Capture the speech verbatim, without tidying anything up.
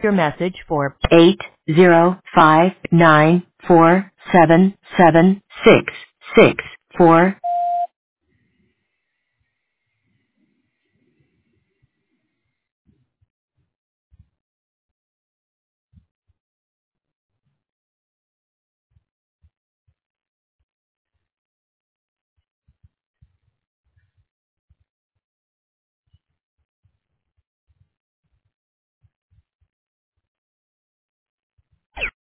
your message for eight zero five nine four seven seven six six four.